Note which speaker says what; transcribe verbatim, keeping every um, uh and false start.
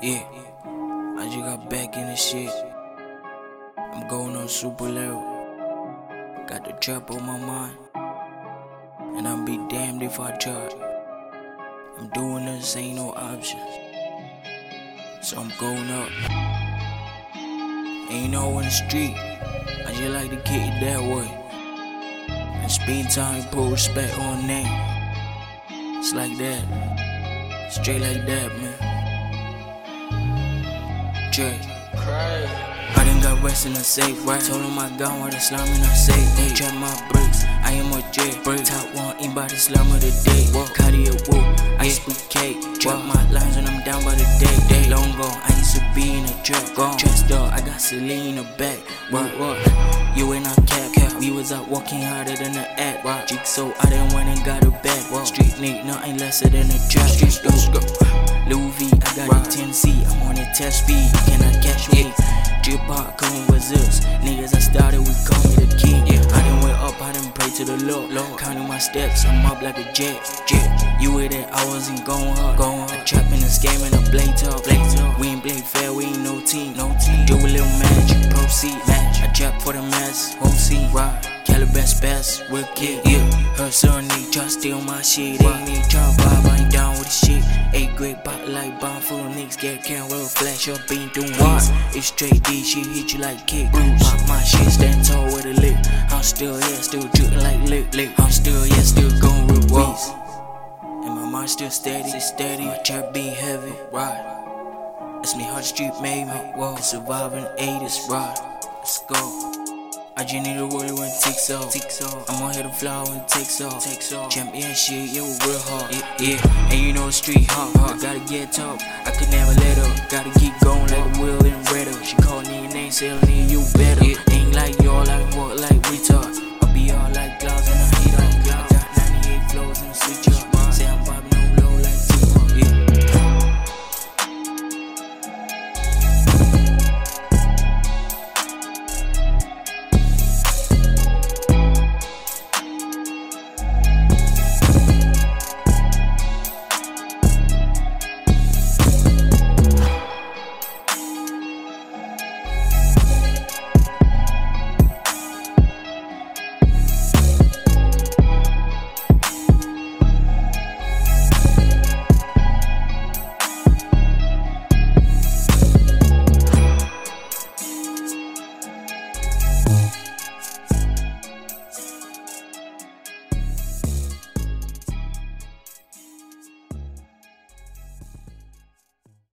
Speaker 1: Yeah, I just got back in the shit. I'm going on super level. Got the trap on my mind, and I'll be damned if I try. I'm doing this, ain't no option, so I'm going up. Ain't no in the street, I just like to kick it that way. And spend time, put respect on name. It's like that, straight like that, man. Dre. I done got rest in the safe, right? Told him I got one, the slime in the safe. Hey, trap my bricks, I am a J. Break. Top one, ain't by the slime of the day. Cartier whoop, I yeah. Split cake. Drop my lines when I'm down by the day. Day long gone, I used to be in a trap. Gone. Chest up, I got Celine in the back. What, what? You ain't not cap, cap. We was out walking harder than the act. Right. Jigsaw, I done went and got a bag. Wow. Street need nothing lesser than a trap. Street, let's go. Louis V, I got right. A ten C, I'm on a test speed, you cannot catch me. Drip hot, coming with this. Niggas I started, we call me the king. Yeah, I done went up, I done pray to the Lord. Lord. Counting my steps, I'm up like a jet. Jet. You with that, I wasn't going hard. Going hard. I trap in the scam and I blade talk. Blade talk. We ain't play fair, we ain't no team. No team. Do a little magic, proceed. Match. I trap for the mass, whole scene. Right. Calibra's best, we're kid. Yeah. Her son need try steal my shit. Ain't me try vibe, I ain't down with the shit. Eight great bot like bomb full of niggas. Get camera flash up, ain't doing what? It's straight D, she hit you like kick. Pop my shit, stand tall with a lick. I'm still here, still dripping like lick, lick. I'm still here, still going with beats. And my mind still steady, steady. My trap being heavy, right? That's me, how the street made me. Whoa, surviving eighties, right? Let's go. I just need a roller when it takes off. I'm gonna hit the flower when it takes off. Champion shit, it was real hard. Yeah, yeah. And you know the street hard. I gotta get top. I could never let up. Gotta keep going like the wheel in red up. She called me a name, saying you better. Yeah.